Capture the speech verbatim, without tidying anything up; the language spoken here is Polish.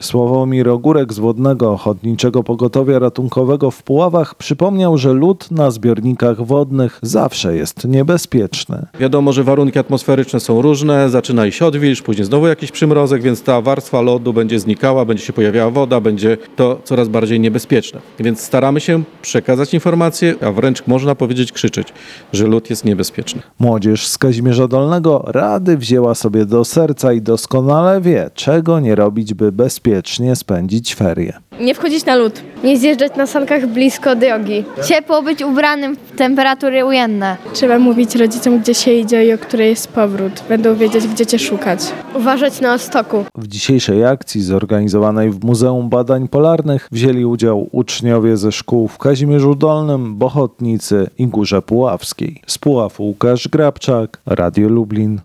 Sławomir Ogórek z Wodnego Ochotniczego Pogotowia Ratunkowego w Puławach przypomniał, że lód na zbiornikach wodnych zawsze jest niebezpieczny. Wiadomo, że warunki atmosferyczne są różne, zaczyna iść odwilż, później znowu jakiś przymrozek, więc ta warstwa lodu będzie znikała, będzie się pojawiała woda, będzie to coraz bardziej niebezpieczne. Więc staramy się przekazać informacje, a wręcz można powiedzieć krzyczeć, że lód jest niebezpieczny. Młodzież z Kazimierza Dolnego rady wzięła sobie do serca i doskonale wie, czego nie robić, by bezpiecznie spędzić ferie. Nie wchodzić na lód. Nie zjeżdżać na sankach blisko drogi. Ciepło być ubranym w temperatury ujemne. Trzeba mówić rodzicom, gdzie się idzie i o której jest powrót. Będą wiedzieć, gdzie cię szukać. Uważać na stoku. W dzisiejszej akcji zorganizowanej w Muzeum Badań Polarnych wzięli udział uczniowie ze szkół w Kazimierzu Dolnym, Bochotnicy i Górze Puławskiej. Z Puław Łukasz Grabczak, Radio Lublin.